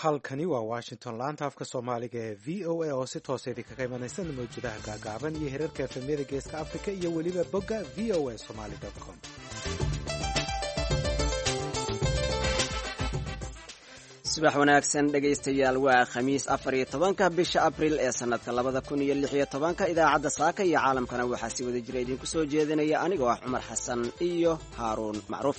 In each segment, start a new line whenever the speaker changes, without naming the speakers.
halkani waa washington laanta afka soomaaliga ee v o a oo si toosa idinkaga imanaysan mawjadaha gaagaaban iyo hirarka efemyada geeska africa iyo weliba bogga v o a somali com.
subax wanaagsan dhegaystayaal, waa khamiis 14 bisha abriil ee sanadka 2016. idaacadda saaka iyo caalamkana waxaa si wada jira idinku soo jeedinaya anigoo ah cumar xasan iyo haaruun macruuf.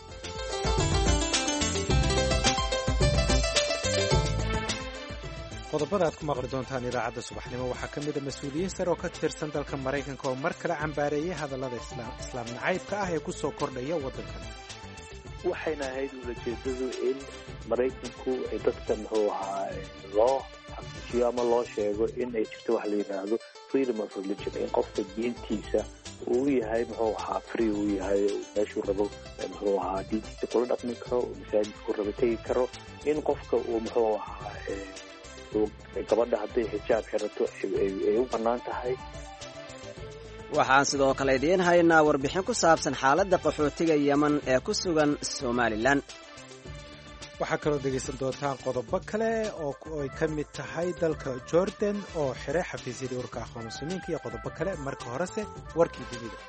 qodobada aad ku maqli doontaan idaacadda subaxnimo waxaa ka mida mas-uuliyiin sare oo ka tirsan dalka maraykanka oo mar kale cambaareeyay hadallada islaam nacaybka ah ee ku soo kordhaya waddankan.
waxayna ahayd ulajeedadu in maraykanku ay dadka muxuu ahaa loo xaqiijiyo ama loo sheego in ay jirto wax la yidhaahdo freedom of religion, in qofka diintiisa uu yahay muxuu ahaa free uu yahay, meeshuu rabo muxuu ahaa diintiisa kula dhaqmi karo, masaajidku rabo tegi karo, in qofka uu muxuu ahaa gabadha hadday xijaab xirato ay u bannaan tahay.
waxaan sidoo kale idiin haynaa warbixin ku saabsan xaaladda qaxootiga yeman ee ku sugan somalilan.
waxaa kaloo dhegaysan doontaan qodobo kale oo ay ka mid tahay dalka jordan oo xiray xafiisyadii urka aqoon muslimiinka iyo qodobo kale. marka horese warkii dunida.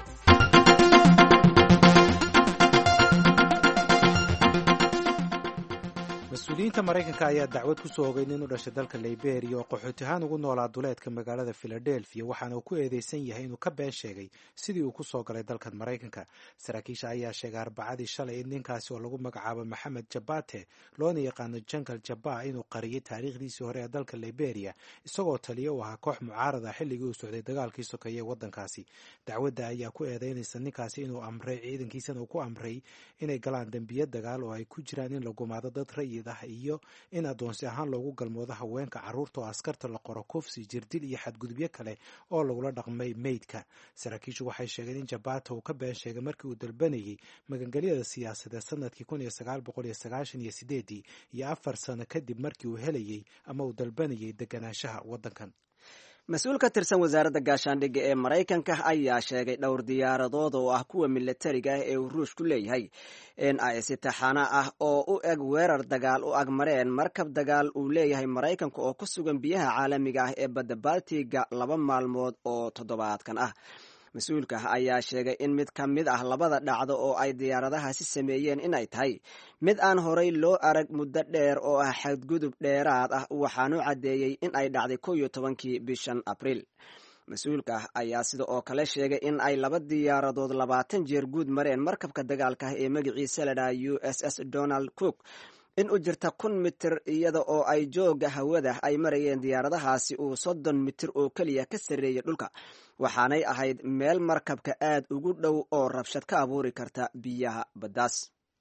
mas-uuliyiinta maraykanka ayaa dacwad ku soo ogay nin u dhashay dalka liberia oo qaxooti ahaan ugu noolaa duleedka magaalada philadelphia, waxaana uu ku eedeysan yahay inuu ka been sheegay sidii uu ku soo galay dalkan maraykanka. saraakiisha ayaa sheegay arbacadii shalay in ninkaasi oo lagu magacaabo maxamed jabate, loona yaqaano jangal jaba, inuu qariyay taariikhdiisii hore ee dalka liberia isagoo taliya u ahaa koox mucaarada xilligii uu socday dagaalkii sokeeye waddankaasi. dacwadda ayaa ku eedeynaysa ninkaasi inuu amray ciidankiisana uu ku amray inay galaan dembiyo dagaal oo ay ku jiraan in la gumaado dad rayid iyo in adoonsi ahaan loogu galmoodo haweenka, carruurta oo askarta la qoro, kufsi, jirdil iyo xadgudubyo kale oo lagula dhaqmay meydka. saraakiishu waxay sheegeen in jabata uu ka been sheegay markii uu dalbanayay magangelyada siyaasadeed sanadkii 1998 iyo 4 sano kadib markii uu helayay ama uu dalbanayay deganaanshaha waddankan.
mas-uul ka tirsan wasaaradda gaashaandhigga ee maraykanka ayaa sheegay dhowr diyaaradood oo ah kuwa milatariga ah ee uu ruushku leeyahay in ay si taxana ah oo u eg weerar dagaal u agmareen markab dagaal uu leeyahay maraykanka oo ku sugan biyaha caalamiga ah ee badda baltiga 2 maalmood oo toddobaadkan ah. mas-uulka ayaa sheegay in mid ka mid ah labada dhacdo oo ay diyaaradahaasi sameeyeen in ay tahay mid aan horay loo arag muddo dheer oo ah xadgudub dheeraad ah, waxaanu caddeeyey in ay dhacday 11 bishan abriil. mas-uulka ayaa sida oo kale sheegay in ay 2 diyaaradood 20 jeer guud mareen markabka dagaalka ah ee magaciisa la dhaha USS Donald Cook in u jirta 1,000 mitir, iyada oo ay jooga hawada ay marayeen diyaaradahaasi uu 30 mitir oo keliya ka sarreeyay dhulka, waxaanay ahayd meel markabka aad ugu dhow oo rabshad ka abuuri karta biyaha baddaas.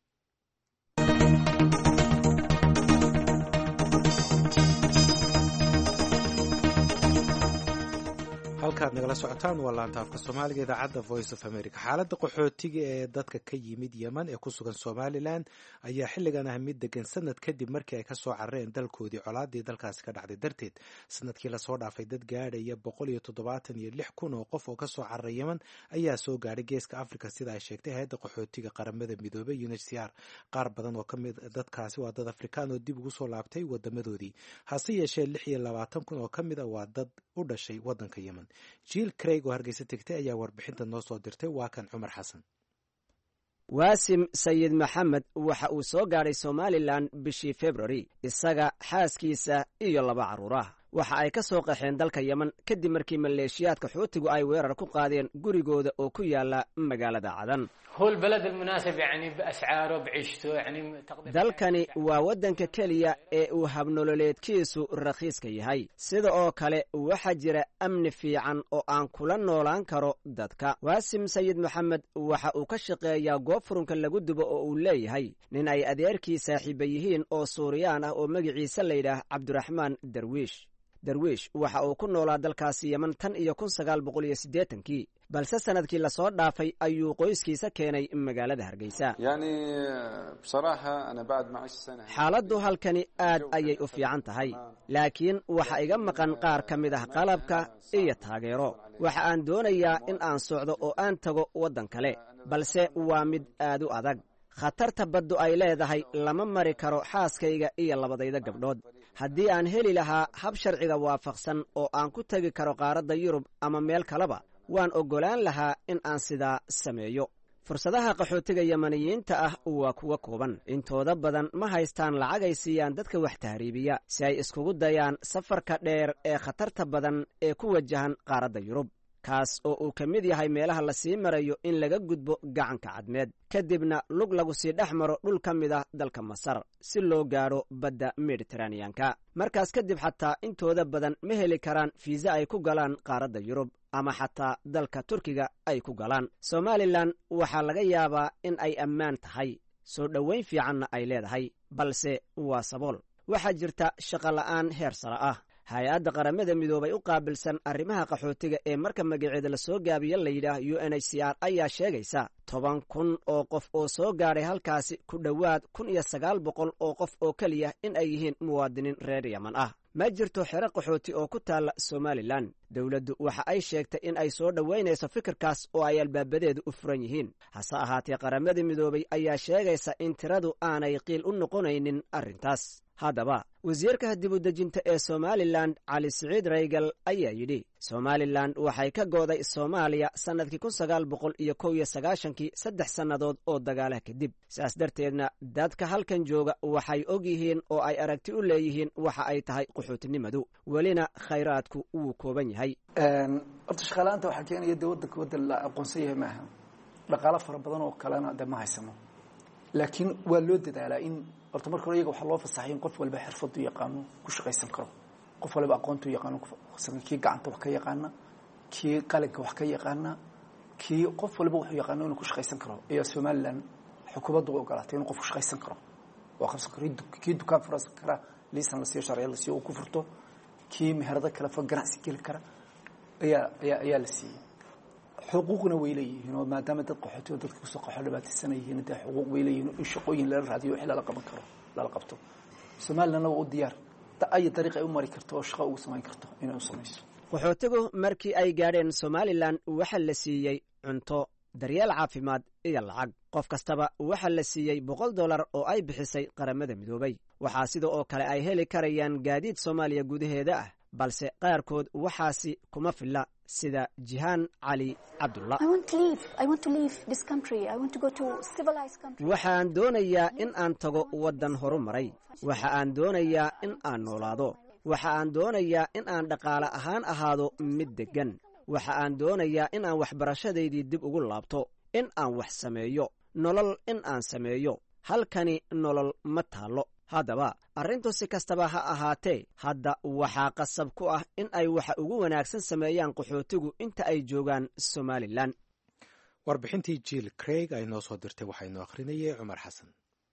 halkaad nagala socotaan waa laanta afka soomaaliga idaacadda voice of america. xaaladda qaxootiga ee dadka ka yimid yeman ee ku sugan somalilan ayaa xilligan ah mid degan sanad kadib markii ay ka soo carareen dalkoodii colaadii dalkaasi ka dhacday darteed. sanadkii lasoo dhaafay dad gaadhaya 176,000 oo qof oo ka soo cararay yeman ayaa soo gaadhay geeska africa, sida ay sheegtay hay-adda qaxootiga qaramada midoobay UNHCR. qaar badan oo ka mid dadkaasi waa dad afrikaan oo dib ugu soo laabtay wadamadoodii, hase yeeshee 26,000 oo ka mid a waa dad u dhashay waddanka yeman. jiil craig oo hargeysa tegtay ayaa warbixinta noo soo dirtay. waa kan cumar xasan.
waasim sayid maxamed waxa uu soo gaadhay somalilan bishii februari, isaga, xaaskiisa iyo 2 carruur ah. waxa ay ka soo qaxeen dalka yeman kadib markii maleeshiyaadka xuutigu ay weerar ku qaadeen gurigooda oo ku yaala magaalada cadan. dalkani waa waddanka keliya ee uu habnololeedkiisu rakhiiska yahay. sida oo kale waxaa jira amni fiican oo aan kula noolaan karo dadka. waasim sayid maxamed waxa uu ka shaqeeyaa goob furunka lagu dubo oo uu leeyahay nin ay adeerkii saaxiiba yihiin oo suuriyaan ah oo magaciisa layidhaah cabdiraxmaan darwiish waxa uu ku noolaa dalkaasi yeman tan iyo 1980kii, balse sanadkii lasoo dhaafay ayuu qoyskiisa keenay magaalada hargeysa. xaaladdu halkani aad ayay u fiican tahay, laakiin waxa iga maqan qaar ka mid ah qalabka iyo taageero. waxa aan doonayaa in aan socdo oo aan tago waddan kale, balse waa mid aad u adag. khatarta baddu ay leedahay lama mari karo xaaskayga iyo labadayda gabdhood haddii aan heli lahaa hab sharciga waafaqsan oo aan ku tegi karo qaaradda yurub ama meel kaleba waan oggolaan lahaa in aan sidaa sameeyo fursadaha qaxootiga yamaniyiinta ah waa kuwa kooban intooda badan ma haystaan lacag ay siiyaan dadka wax tahriibiya si ay iskugu dayaan safarka dheer ee khatarta badan ee ku wajahan qaaradda yurub kaas oo uu ka mid yahay meelaha la sii marayo in laga gudbo gacanka cadmeed kadibna lug lagu sii dhex maro dhul ka mid ah dalka masar si loo gaadho badda mediteraneanka markaas kadib xataa intooda badan ma heli karaan fiisa ay ku galaan qaaradda yurub ama xataa dalka turkiga ay ku galaan somalilan waxaa laga yaabaa in ay ammaan tahay soo dhowayn fiicanna ay leedahay balse waa sabool waxaa jirta shaqo la'aan heer sare ah hay-adda qaramada midoobay u qaabilsan arrimaha qaxootiga ee marka magaceeda la soo gaabiya layidhaah UNHCR ayaa sheegaysa 10,000 oo qof oo soo gaadhay halkaasi ku dhowaad 1,900 oo qof oo keliya in ay yihiin muwaadiniin reer yaman ah ma jirto xero qaxooti oo ku taalla somalilan dowladdu waxa ay sheegtay in ay soo dhowaynayso fikirkaas oo ay albaabadeedu u furan yihiin hase ahaatee qaramada midoobay ayaa sheegaysa in tiradu aanay qiil u noqonaynin arrintaas haddaba wasiirka dibudejinta ee somalilan cali siciid raygal ayaa yidhi somalilan waxay ka gooday soomaaliya sannadkii 1991 saddex sannadood oo dagaalaha kadib sidaas darteedna dadka halkan jooga waxay og yihiin oo ay aragti u leeyihiin waxa ay tahay qaxootinimadu welina khayraadku wuu kooban yahay
horta shaqaalaanta waxaa keenaya dee wadda la aqoonsan yahay maaha dhaqaalo fara badan oo kalena de ma haysano laakiin waa loo dadaalaa in horta marka hore iyaga waxaa loo fasaxay in qof walba xirfadu yaqaano ku shaqaysan karo qof walba aqoontu yaqaano kii gacanta wax ka yaqaana kii qalinka wax ka yaqaana kii qof walba wuxuu yaqaano inuu ku shaqaysan karo ayaa somalilan xukuumaddu u ogolaatay inuu qof ku shaqaysan karo oo qabsan karo kii dukaan fursan kara liisan la siiyo sharciyo la siiyo uu ku furto kii meherada kala fog ganacsi geli kara ayaa la siiyey xuquuqna way leeyihiin oo maadaama dad qaxooti oo dadka kusoo qaxo dhibaataysanayeen dee xuquuq way leeyihiin in shaqooyin lala raadiyo wixii lala qaban karo lala qabto somalilandna waa u diyaar ay dariiq ay u mari karto oo shaqo ugu samayn karto inay u samayso
qaxootigu markii ay gaadheen somalilan waxa la siiyey cunto daryeel caafimaad iyo lacag qof kastaba waxa la siiyey $100 oo ay bixisay qaramada midoobay waxaa sida oo kale ay heli karayaan gaadiid soomaaliya gudaheeda ah balse qaarkood waxaasi kuma filla sida jihaan cali cabdullah waxaan doonayaa in aan tago waddan horu maray waxa aan doonayaa in aan noolaado waxa aan doonayaa in aan dhaqaale ahaan ahaado mid deggan waxa aan doonayaa in aan waxbarashadaydii dib ugu laabto in aan wax sameeyo nolol in aan sameeyo halkani nolol ma taallo haddaba arrintu si kastaba ha ahaatee hadda waxaa qasab ku ah in ay waxa ugu wanaagsan sameeyaan qaxootigu inta ay joogaan somalilan
warbixintii jill craig ay noo soo dirtay waxaynu akhrinayay cumar xasan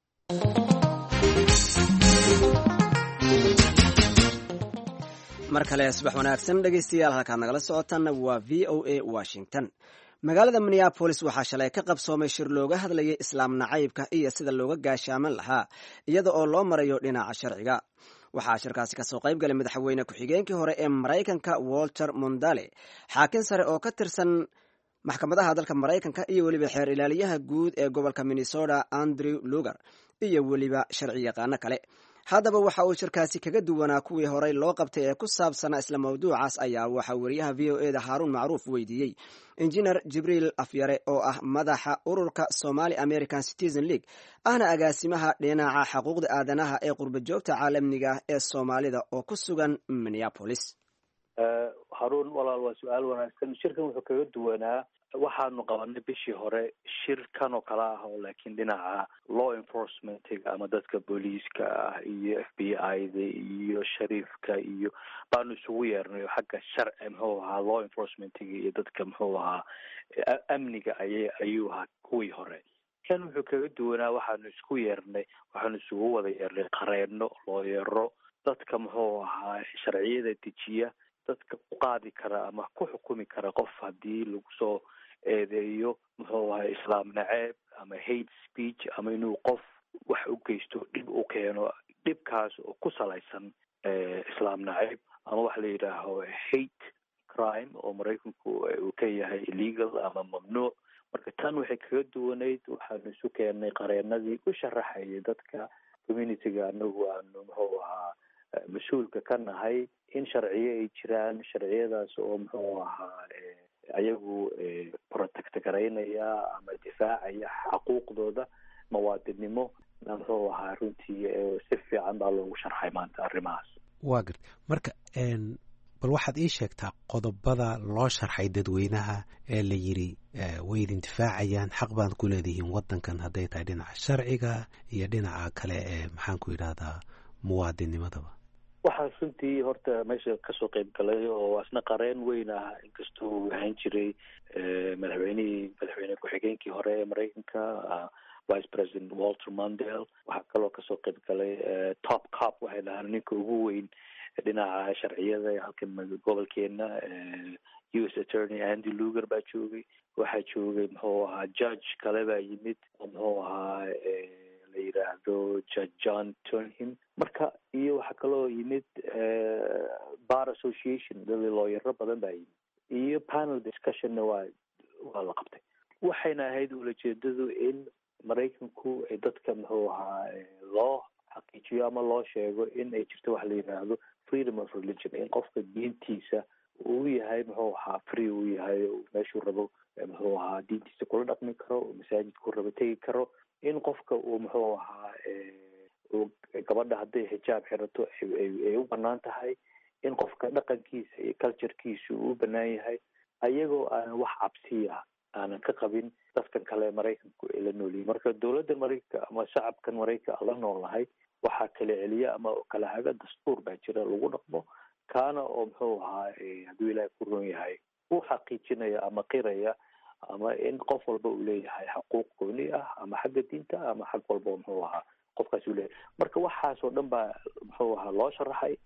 mar kale subax wanaagsan dhegaystayaal halkaad nagala socotaan waa v o a washington magaalada minneabolis waxaa shalay ka qabsoomay shir looga hadlayay islaam nacaybka iyo sida looga gaashaaman lahaa iyada oo loo marayo dhinaca sharciga waxaa shirkaasi kasoo qayb galay madaxweyne ku-xigeenkii hore ee maraykanka walter mondale xaakin sare oo ka tirsan maxkamadaha dalka maraykanka iyo weliba xeer ilaaliyaha guud ee gobolka minnesota andrew lugar iyo weliba sharci yaqaano kale haddaba waxa uu shirkaasi kaga duwanaa kuwii horey loo qabtay ee ku saabsanaa isla mawduucaas ayaa waxaa wariyaha v o eda haaruun macruuf weydiiyey injineer jibriil afyare oo ah madaxa ururka somali american citizen league ahna agaasimaha dhinaca xuquuqda aadanaha ee qurba joogta caalamiga ah ee soomaalida oo ku sugan minneapolis
haruun walaal waa su-aal wanaagsan shirkan wuxuu kaga duwanaa waxaanu qabanay bishii hore shir kan oo kale ah oo laakiin dhinaca law enforcementiga ama dadka booliiska ah iyo f b i-da iyo shariifka iyo baanu isugu yeernay xagga sharci muxuu ahaa law enforcementiga iyo dadka muxuu ahaa amniga ayuu ahaa kuwii hore kan wuxuu kaga duwanaa waxaanu isugu wada yeernay qareeno looyaro dadka muxuu ahaa sharciyada dejiya dadka ku qaadi kara ama ku xukumi kara qof haddii lagu soo eedeeyo muxuu ahay islaam naceeb ama hate speech ama inuu qof wax u geysto dhib u keeno dhibkaas oo ku salaysan islaam naceeb ama waxa la yidhaaho hate crime oo maraykanku uu ka yahay illegal ama mamnuuc marka tan waxay kaga duwanayd waxaanu isu keennay qareenadii u sharaxayay dadka communityga anagu aanu muxuu ahaa mas-uulka ka nahay in sharciyo ay jiraan, sharciyadaas oo muxuu ahaa ayagu protect garaynaya ama difaacaya xaquuqdooda muwaadinimo. muxuu ahaa runtii si fiican baa loogu sharxay maanta arrimahaas.
waa garta marka bal waxaad ii sheegtaa qodobada loo sharxay dadweynaha ee la yidhi way idin difaacayaan, xaq baad ku leedihiin waddankan hadday tahay dhinaca sharciga iyo dhinaca kale ee maxaan ku yidhahdaa muwaadinimadaba.
waxaa runtii horta meesha kasoo qayb galay oo asna qareen weyn ah, inkastoo uu ahaan jiray madaxweyne ku-xigeenkii hore ee Maraykanka, vice president Walter Mondale. waxaa kaloo kasoo qayb galay top cop waxay dhahaan ninka ugu weyn dhinaca sharciyada halkan gobolkeena, US attorney Andy Lugar baa joogay. waxaa joogay muxuu ahaa judge kale baa yimid oo muxuu ahaa la yidhaahdo Judge John Turnham. marka iyo waxaa kaloo yimid bar association, dadii looyaro badan baa yimid, iyo panel discussionna waa la qabtay. waxayna ahayd ulajeedadu in Maraykanku dadka muxuu ahaa loo xaqiijiyo ama loo sheego in ay jirto waxa la yidhaahdo freedom of religion, in qofka diintiisa uu yahay muxuu ahaa free uu yahay, meeshuu rabo muxuu ahaa diintiisa kula dhaqmi karo, masaajidku rabo tegi karo, in qofka uu muxuu ahaa gabadha hadday xijaab xirato ay u banaan tahay, in qofka dhaqankiisa iyo culturekiisa uu u banaan yahay, ayagoo aanan wax cabsiya aanan ka qabin dadkan kale Maraykanku ay la noolyihin. marka dowladda Maraykanka ama shacabkan Maraykanka la noolnahay waxaa kala celiya ama kala haga dastuur baa jira lagu dhaqmo, kaana oo muxuu ahaa hadduu ilaahay ku roon yahay u xaqiijinaya ama qiraya ama in qof walba uu leeyahay xaquuq gooni ah ama xagga diinta ama xag walba muxuu ahaa qofkaas uu leeyahay. marka waxaasoo dhan baa muxuu ahaa loo sharaxay,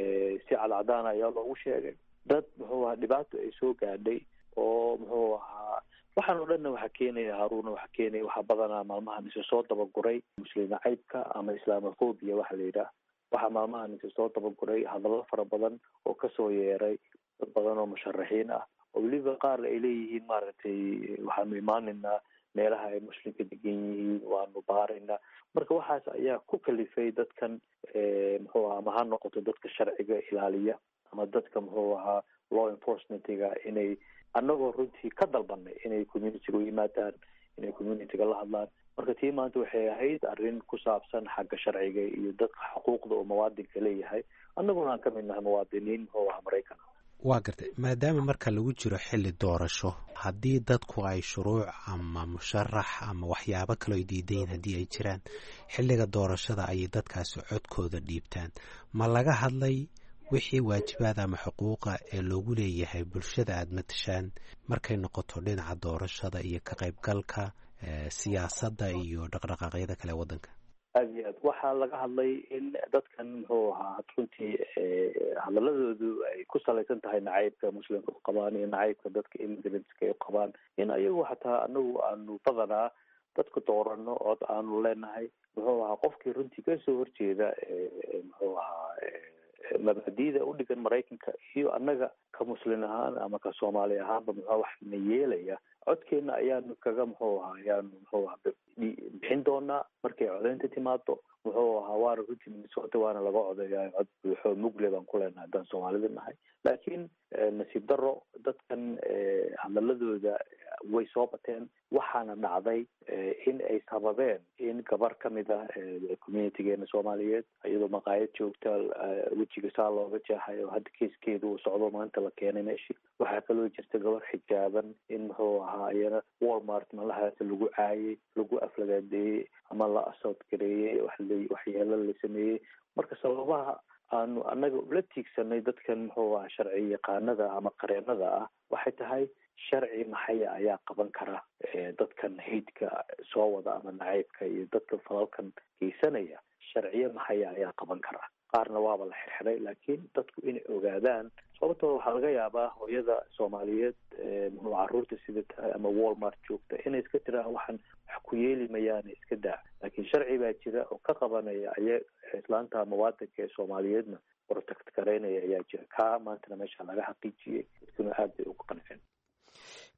si cadcadaan ayaa loogu sheegay dad muxuu ahaa dhibaato ay soo gaadhay oo muxuu ahaa waxaan oo dhanna waxaa keenaya Haruuna, waxaa keenaya waxaa badanaa maalmahan isa soo dabaguray muslim nacaybka ama islamophobia waxa la yidhaah. waxaa maalmahan isa soo dabaguray hadallo fara badan oo kasoo yeeray dad badan oo musharaxiin ah, oo weliba qaar ay leeyihiin maaragtay waxaanu imaanaynaa meelaha ay muslimka degan yihiin, waanu baaraynaa. marka waxaas ayaa ku kalifay dadkan muxuu ahaa ama ha noqoto dadka sharciga ilaaliya ama dadka muxuu ahaa law enforcementiga, inay annagoo runtii ka dalbanay inay communityga u yimaadaan, inay communityga la hadlaan. marka tii maanta waxay ahayd arrin ku saabsan xagga sharciga iyo dadka xuquuqda uu muwaadinka leeyahay, annaguna aan ka mid nahay muwaadiniin muxuu ahaa Maraykan.
waa gartay, maadaama marka lagu jiro xilli doorasho, haddii dadku ay shuruuc ama musharax ama waxyaabo kaloo ay diidan yihiin haddii ay jiraan, xilliga doorashada ayay dadkaasi codkooda dhiibtaan. ma laga hadlay wixii waajibaada ama xuquuqa ee loogu leeyahay bulshada aada matashaan markay noqoto dhinaca doorashada iyo ka qaybgalka siyaasadda iyo dhaqdhaqaaqyada kale waddanka?
aad iyo aad waxaa laga hadlay in dadkan muxuu ahaa runtii hadaladoodu ay ku salaysan tahay nacaybka muslimka u qabaan iyo nacaybka dadka immigrantska ay u qabaan, in ayagu xataa anagu aanu badanaa dadka doorano oo aanu leenahay muxuu ahaa qofkii runtii kasoo horjeeda muxuu ahaa mabaadiida u dhigan Maraykanka iyo annaga ka muslim ahaan ama ka Soomaali ahaanba muxuu wax na yeelaya, codkeena ayaanu kaga muxuu ahaa bixin doonaa markay codeynta timaado. muxuu ahaa waana runtii Minnesota waana laga codeeyaa cod buuxo mugle baan ku leenahay haddaan Soomaalida nahay. laakiin nasiib daro dadkan hadaladooda way soo bateen, waxaana dhacday in ay sababeen in gabar kamid ah communitygeena Soomaaliyeed iyadoo maqaayad joogta wejiga saa looga jeexay oo hadda keeskeedu uu socdo maanta la keenay meeshii. waxaa kaloo jirta gabar xijaaban in muxuu ahaa iyana Walmart malahaas lagu caayay, lagu aflagaadeeyey ama la assault gareeyey, waxyeelo la sameeyey. marka sababaha aanu annaga ula tiigsanay dadkan muxuu ahaa sharci yaqaanada ama qareenada ah waxay tahay sharci maxaya ayaa qaban kara dadkan haydka soo wada ama nacaybka iyo dadka falalkan geysanaya, sharciyo maxaya ayaa qaban kara. qaarna waaba la xirxiray, laakiin dadku inay ogaadaan sababtoo waxaa laga yaabaa hooyada Soomaaliyeed muxuu caruurta sida tahay ama Walmart joogta inay iska tiraan waxaan wax ku yeeli mayaan iska daa, laakiin sharci baa jira oo ka qabanaya islaanta muwaadinka ee Soomaaliyeedna protect gareynaya ayaa jira. kaa maantana meesha laga xaqiijiyey, dadkuna aad bay ugu qanceen.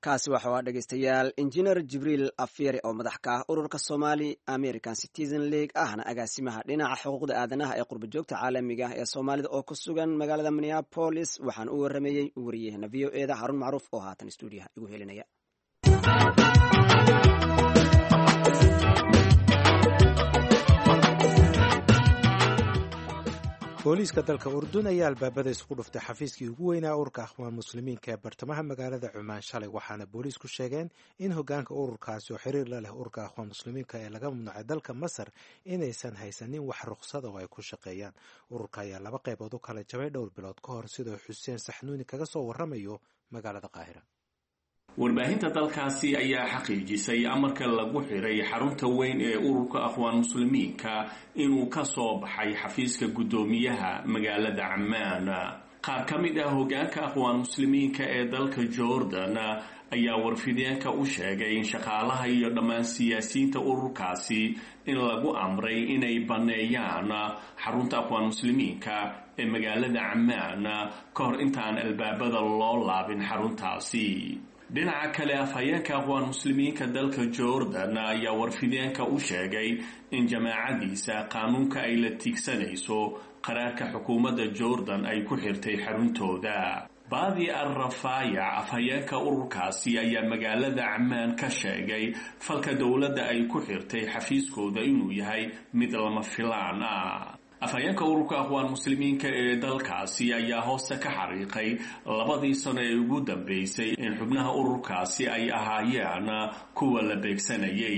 kaasi waxaa dhegaystayaal injineer jibriil afyere oo madax ka ah ururka Somali American Citizen League ahna agaasimaha dhinaca xuquuqda aadanaha ee qurba-joogta caalamiga ah ee Soomaalida oo ku sugan magaalada Minneapolis waxaan u waramayay wariyahana VOA Harun Macruuf oo haatan stuudiyaha igu helinaya.
booliiska dalka Urdun ayaa albaabada isku dhuftay xafiiskii ugu weynaa ururka Akhwaan Muslimiinka ee bartamaha magaalada Cumaan shalay waxaana booliisku sheegeen in hoggaanka ururkaasi oo xiriir la leh ururka Akhwaan Muslimiinka ee laga mamnuucay dalka Masar inaysan haysanin wax rukhsad oo ay ku shaqeeyaan. Ururka ayaa laba qaybood u kala jabay dhowr bilood ka hor sidoo Xuseen Saxnuuni kaga soo warramayo magaalada Qaahira.
warbaahinta dalkaasi ayaa xaqiijisay amarka lagu xiray xarunta weyn ee ururka Akhwaan Muslimiinka inuu ka soo baxay xafiiska guddoomiyaha magaalada Ammaan. qaar ka mid ah hoggaanka Akhwaan Muslimiinka ee dalka Jordan ayaa warfideenka u sheegay in shaqaalaha iyo dhammaan siyaasiyiinta ururkaasi in lagu amray inay baneeyaan xarunta Akhwaan Muslimiinka ee magaalada Ammaan ka hor intaan albaabada loo laabin xaruntaasi. dhinaca kale afhayeenka Akhwaan Muslimiinka dalka Jordan ayaa warfideenka u sheegay in jamaacadiisa qaanuunka ay la tiigsanayso qaraarka xukuumadda Jordan ay ku xirtay xaruntooda. baadi al-Rafaayac afhayeenka ururkaasi ayaa magaalada Ammaan ka sheegay falka dowladda ay ku xirtay xafiiskooda inuu yahay mid lama filaan ah. afhayeenka ururka Akhwaan Muslimiinka ee dalkaasi ayaa hoosta ka xariiqay 2 sano ee ugu dambeysay in xubnaha ururkaasi ay ahaayeen kuwa la beegsanayay.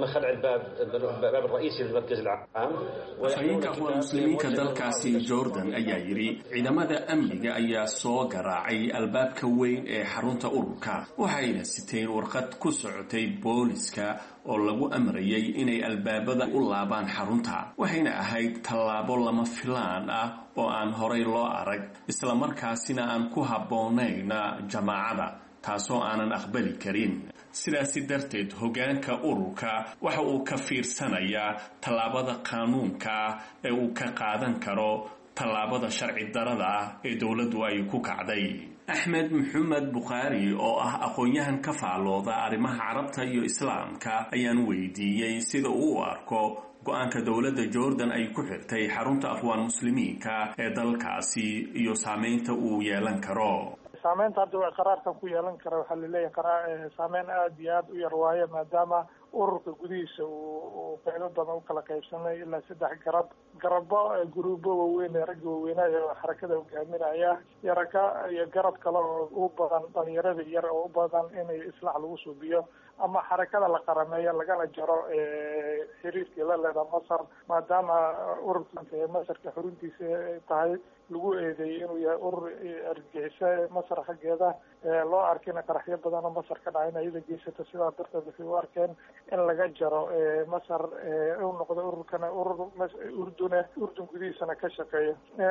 afhayeenka Akhwaan Muslimiinka dalkaasi Jordan ayaa yiri ciidamada amniga ayaa soo garaacay albaabka weyn ee xarunta ururka waxayna siteen warqad ku socotay booliska oo lagu amrayay inay albaabada u laabaan xarunta. waxayna ahayd tallaabo lama filaan ah oo aan horay loo arag isla markaasina aan ku habboonayn jamaacada taasoo aanan aqbali karin. sidaasi darteed hoggaanka ururka waxa uu ka fiirsanayaa tallaabada qaanuunka ee uu ka qaadan karo tallaabada sharci darada ah ee dowladdu ay ku kacday. axmed maxamed bukhaari oo ah aqoon-yahan ka faalooda arrimaha carabta iyo islaamka ayaan weydiiyey sida uu u arko go-aanka dowladda Jordan ay ku xirtay xarunta Akhwaan Muslimiinka ee dalkaasi iyo saameynta uu yeelan karo.
saameynta hadda qaraarkan ku yeelan kara waxaa laleeyahay saameyn aada iyo aada u yar waaye maadaama ururka gudihiisa uu qaybo badan u kala qaybsanay ilaa 3 guruubo waaweyn ee ragga waaweynaa ee xarakada hogaaminaya iyo garab kale oo u badan dhalinyarada yar oo u badan inay islaax lagu suubiyo ama xarakada la qarameeyo lagana jaro xiriirkii la leedahay Masar maadaama ururka Masarka xuruntiisa tahay lagu eedeeyay inuu yahay urur argagixisa Masar xaggeeda loo arkay qaraxyo badan oo Masar ka dhacay inay geysata sidaa darteed waxay u arkeen in laga jaro Masar uu noqdo ururkana urur Urdun gudihiisana ka shaqeeya.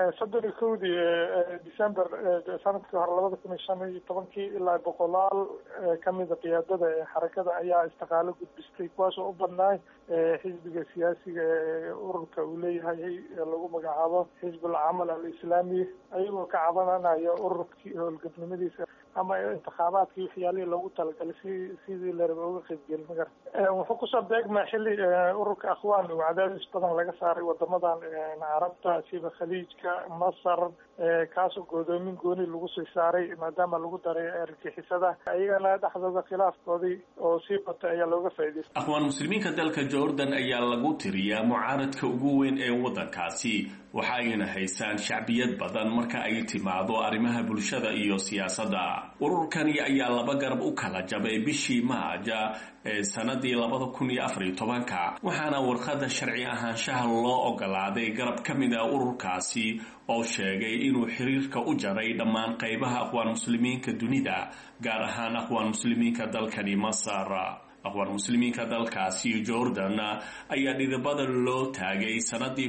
31 December sanadkii hore 2015 ilaa boqolaal kamid ah qiyaadada xarakada ayaa istiqaalo gudbistay kuwaas oo u badnaa xisbiga siyaasiga ee ururka uu leeyahay lagu magacaabo Xisbul Amal al-Islami ayagoo ka cabanaya ururkii howlgabnimadiisa ama intikhaabaadkii waxyaalihii loogu talagalay sidii la rabay uga qaybgelin magar wuxuu ku soo beegmay xilli ururka Akhwaan uu cadaadis badan laga saaray wadamadan carabta sida Khaliijka Masar kaasoo godoomin gooni lagu soo saaray maadaama lagu daray argixisada ayagana dhaxdooda khilaafkoodii oo sii qotay ayaa looga faa'iideystay.
Akhwaan Muslimiinka dalka Jordan ayaa lagu tiriyaa mucaaradka ugu weyn ee wadankaasi waxayna haystaan shacbiyad badan marka ay timaado arrimaha bulshada iyo siyaasadda. ururkani ayaa 2 garab u kala jabay bishii Maaj ee sanadii 2014 waxaana warqadda sharci ahaanshaha loo ogolaaday garab ka mid ah ururkaasi oo sheegay inuu xiriirka u jaray dhammaan qaybaha Akhwaan Muslimiinka dunida gaar ahaan Akhwaan Muslimiinka dalkani Masar. Akhwaan Muslimiinka dalkaasi Jordan ayaa dhidibada loo taagay sanadii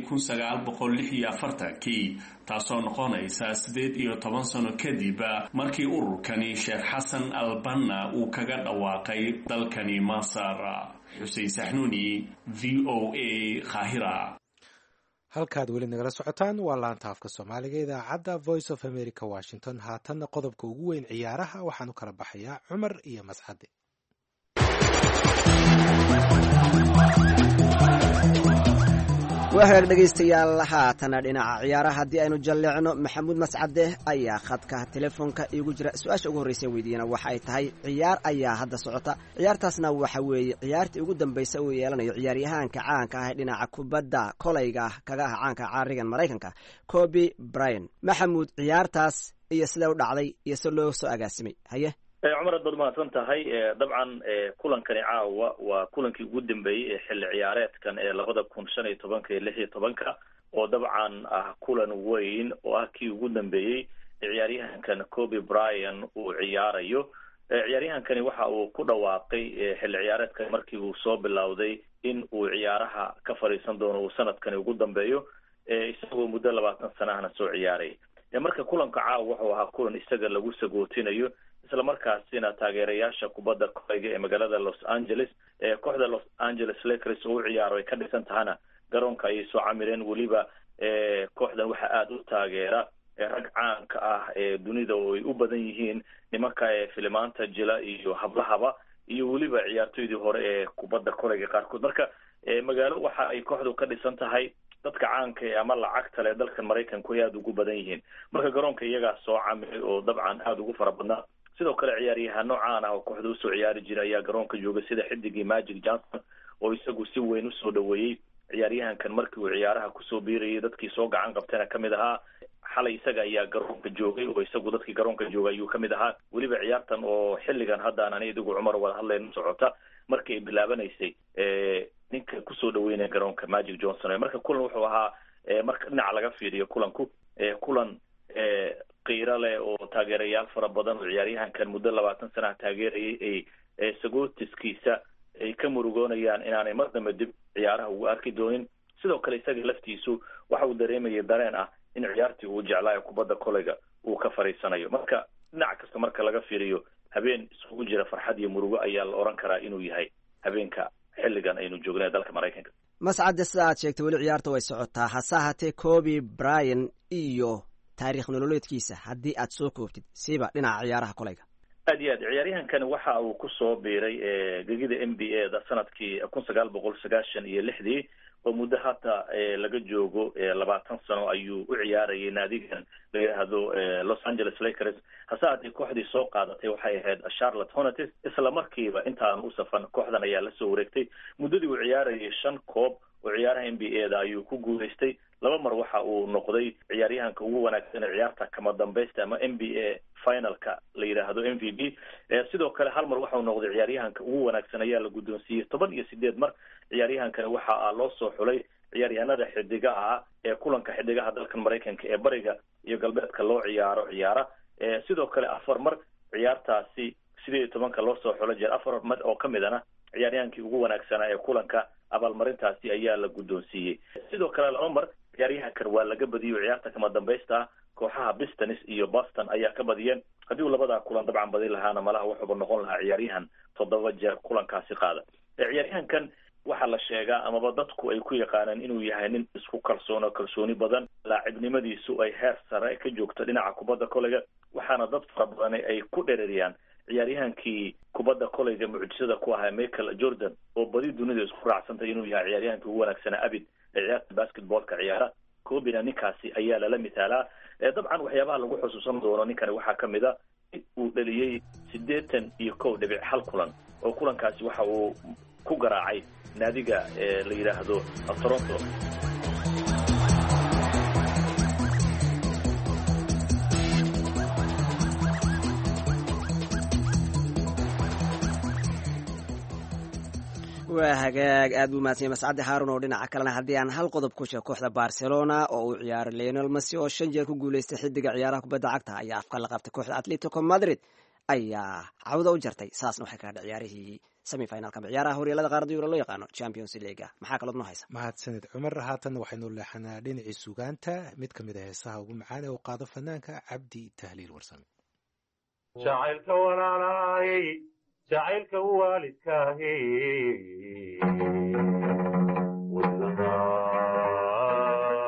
1946 taasoo noqonaysa 18 sano kadib markii ururkani Sheekh Xasan al-Banna uu kaga dhawaaqay dalkani Masar. Xuseen Saxnuuni, VOA, Qaahira.
halkaad weli nagala socotaan waa laanta afka soomaaliga idaacadda voice of america washington. haatanna qodobka ugu weyn ciyaaraha waxaan u kala baxayaa cumar iyo mascade.
wahagaag dhegaystayaal haatana dhinaca ciyaaraha haddii aynu jalleecno maxamuud mascade ayaa khadka telefoonka iigu jira. su-aasha ugu horreysa weydiiyana waxa ay tahay ciyaar ayaa hadda socota, ciyaartaasna waxa weeye ciyaartii ugu dambaysa uu yeelanayo ciyaaryahaanka caanka ah ee dhinaca kubadda kolayga kaga ah caanka caarigan maraykanka Kobe Bryant. maxamuud, ciyaartaas iyo sida u dhacday iyo si loo soo agaasimay haye.
cumar aad baad mahadsan tahay. dabcan kulankani caawa waa kulankii ugu dambeeyey ee xilli ciyaareedkan ee 2015 iyo 16 oo dabcan ah kulan weyn oo ah kii ugu dambeeyey ciyaaryahankan Kobe Bryant uu ciyaarayo. ciyaaryahankani waxa uu ku dhawaaqay xilli ciyaareedkan markii uu soo bilowday in uu ciyaaraha ka fariisan doono uu sanadkani ugu dambeeyo isagoo muddo 20 sanahna soo ciyaaray. marka kulanka caawa wuxuu ahaa kulan isaga lagu sagootinayo isla markaasina taageerayaasha kubadda kolayga ee magaalada Los Angeles kooxda Los Angeles Lakers oo ciyaaro ay ka dhisan tahana garoonka ay soo camireen. waliba kooxdan waxa aad u taageera rag caanka ah ee dunida oo ay u badan yihiin nimanka filimaanta jila iyo hablahaba iyo waliba ciyaartoydii hore ee kubadda kolayga qaarkood. marka magaalo waxa ay kooxdu ka dhisan tahay dadka caanka ee ama lacagta leh dalka Mareykanku ay aad ugu badan yihiin. marka garoonka iyaga soo camiray oo dabcan aad ugu fara badnaa. sidoo kale ciyaaryahan noocaan ah oo kooxda usoo ciyaari jiray ayaa garoonka jooga sida xidigii Magic Johnson oo isagu si weyn usoo dhaweeyey ciyaaryahankan markii uu ciyaaraha kusoo biirayay. dadkii soo gacan qabtayna kamid ahaa. xalay isaga ayaa garoonka joogay oo isagu dadkii garoonka joogay ayuu kamid ahaa. weliba ciyaartan oo xilligan haddaan ani idigu cumar wada hadlayno socota markii ay bilaabanaysay ninka kusoo dhaweynaya garoonka Magic Johnson. marka kulan wuxuu ahaa marka dhinaca laga fiiriyo kulanku kulan qiiro leh oo taageerayaal fara badan oo ciyaaryahankan muddo 20 sano taageerayay ay sagootiskiisa ay ka murugoonayaan inaanay mar dambe dib ciyaaraha ugu arki doonin. sidoo kale isaga laftiisu waxa uu dareemayay dareen ah in ciyaartii uu jeclaayo kubadda kolayga uu ka fariisanayo. marka dhinac kasta marka laga fiiriyo habeen isugu jira farxad iyo murugo ayaa la oran karaa inuu yahay habeenka xilligan aynu joognay dalka Mareykanka.
mascade, sida aad sheegtay weli ciyaarta way socotaa, hase ahaatee Kobe Bryant iyo taariikh nololeedkiisa haddii aad soo koobtid siiba dhinaca ciyaaraha kolayga.
aad iyo aad ciyaaryahankan waxa uu kusoo biiray gegida NBA da sanadkii 1996 oo muddo hata laga joogo 20 sano ayuu u ciyaarayay naadigan la yiraahdo Los Angeles Lakers. hase ahaatee kooxdii soo qaadatay waxay ahayd Charlotte Hornets. isla markiiba intaan u safan kooxdan ayaa la soo wareegtay. muddadii uu ciyaarayay 5 koob oo ciyaaraha NBA da ayuu ku guuleystay. 2 mar waxa uu noqday ciyaaryahanka ugu wanaagsan ee ciyaarta kama dambaysta ama NBA finalka la yiraahdo MVP. sidoo kale 1 mar waxa uu noqday ciyaaryahanka ugu wanaagsan ayaa la guddoonsiiyay. 18 mar ciyaaryahankan waxa loo soo xulay ciyaaryahanada xidigaha ee kulanka xidigaha dalka Mareykanka ee bariga iyo galbeedka loo ciyaara. sidoo kale 4 mar ciyaartaasi 18 loo soo xulay 4 mar oo kamidana ciyaaryahankii ugu wanaagsanaa ee kulanka abaalmarintaasi ayaa la guddoonsiiyey. sidoo kale 2 mar ciyaaryahankan waa laga badiyay ciyaarta kama dambaysta. kooxaha Pistons iyo Boston ayaa ka badiyeen. haddii uu labada kulan dabcan badin lahaana malaha wuxuu noqon lahaa ciyaaryahan 7 jeer kulankaasi qaada. ciyaaryahankan waxa la sheegaa amaba dadku ay ku yaqaanaan inuu yahay nin isku kalsooni badan. laacibnimadiisu ay heer sare ka joogto dhinaca kubadda kolayga. waxaana dad fara badan ay ku dhereeriyaan ciyaaryahankii kubadda kolayga mucjisada ku ahaa Michael Jordan oo badi dunida isku raacsantay inuu yahay ciyaaryahankii ugu wanaagsanaa abid ee ciyaarta basketballka ciyaara. Kobe ninkaasi ayaa lala mitaalaa. dabcan waxyaabaha lagu xusuusan doono ninkani waxaa kamid ah uu dhaliyay 81 kulan oo kulankaasi waxa uu ku garaacay naadiga la yiraahdo Toronto.
waa hagaag aad buu mahadsan mascade haarun oo dhinaca kalena haddii aan hal qodob ku sheego kooxda Barcelona oo uu ciyaaray Lionel Messi oo 5 jeer ku guuleystay xidiga ciyaaraha kubadda cagta ayaa afka la qabtay. kooxda Atletico Madrid ayaa cawda u jartay. saasna waxay ka dhacay ciyaarihii semi-finalka ciyaaraha horyaalada qaaradda Yurub loo yaqaano Champions League. maxaa kala noo haysa?
mahadsanid cumar. haatan waxaynu leexanaa dhinacii sugaanta mid kamid ah heesaha ugu macaan ee uu qaado fanaanka Cabdi Tahliil Warsame.
jacaylka walaalahay jacaylka waalidkaahi wadnaha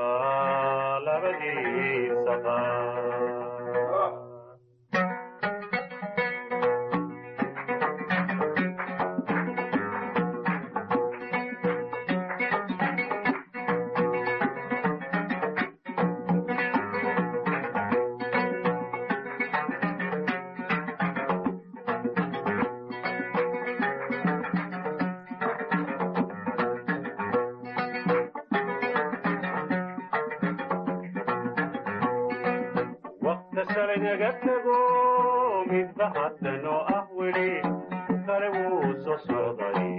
shalay naga tago midba haddanoo ah weli kale wuu soo socday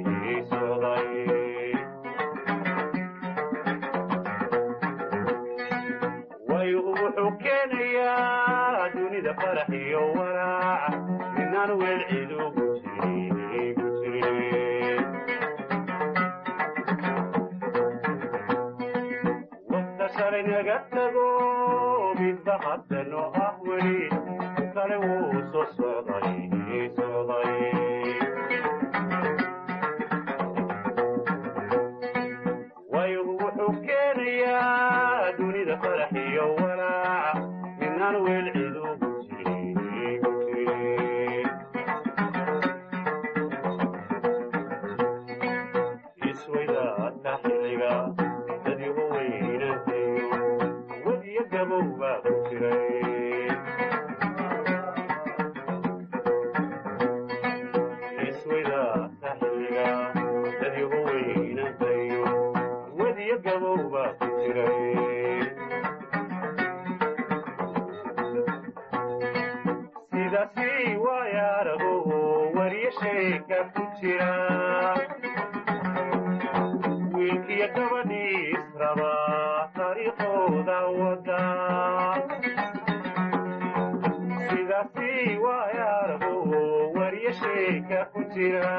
wayu wuxuu keenayaa dunida farax iyo walaac midnaan weel cid ugu jirin waqta shalay naga tago midba haddanoo ah weli kale wuu soo socday wayu wuxuu keenayaa dunida farax iyo walaac midnaan weel cid ugu jirin isweydaadka xilliga dad igu weynantayo wadiyo gabow baa ku jiray isweydaadka xilliga dad igu weynantayo wadiyo gabow baa ku jiray sidaasi waaya arago wariyo sheeka ku jira wiilkiyo gabadhii israba taariikhooda wada sidaasi waaya arago wariyo sheeka ku jira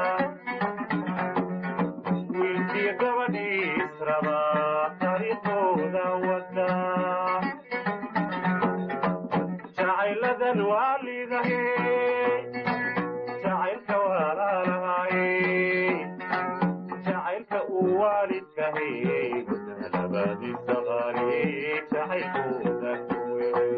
wiilkiyo gabadhii israba taariikhooda wada jacayladan waa liidahe jacaylka walaalahay jacaylka uu waalidkahay labadiisa qaali jacaylkooda kuwey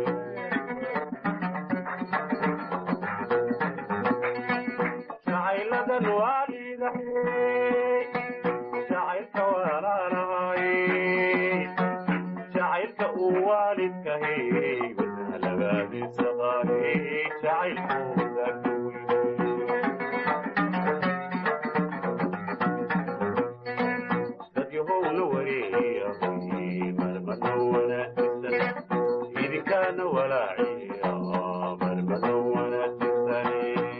jacayladan waa liidahe jacaylka walaalahay jacaylka uu waalidkahay labadiisa qaali jacaylkooda kuwey dadyahowna wareeyay marmana wanaagsan idinkaana walaaciya marmana wanaagsan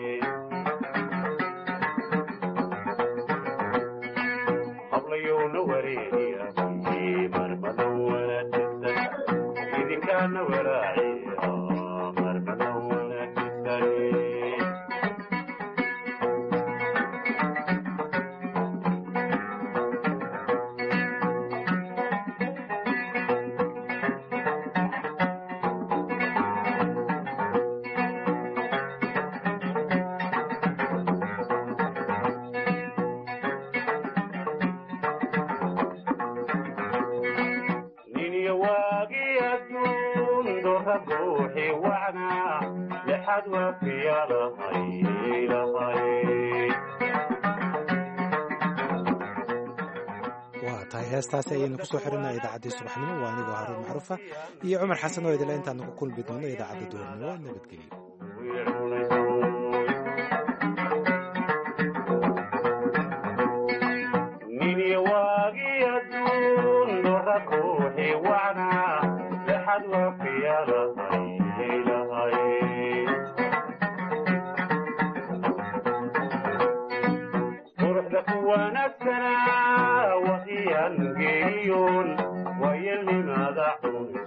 hablayowna wareeyay marmana wanaagsan idinkaana walaaciya marmana wanaagsan niniyo waagii adduun doorra buuxi wacnaa lixad waafiya lahay
waa tahay heestaasi ayaynu kusoo xirinaa idaacaddii subaxnimo waa anigoo haruun macruufa iyo cumar xasan oo idila intaanu ku kulmi doono idaacadda duhurnimo nabadgelyo
niniyo waagii adduun doorra buuxi wacnaa lixad waafiya lahay quruxda ku wanaagsanaa waqiyaan geeriyoon waayelnimada cun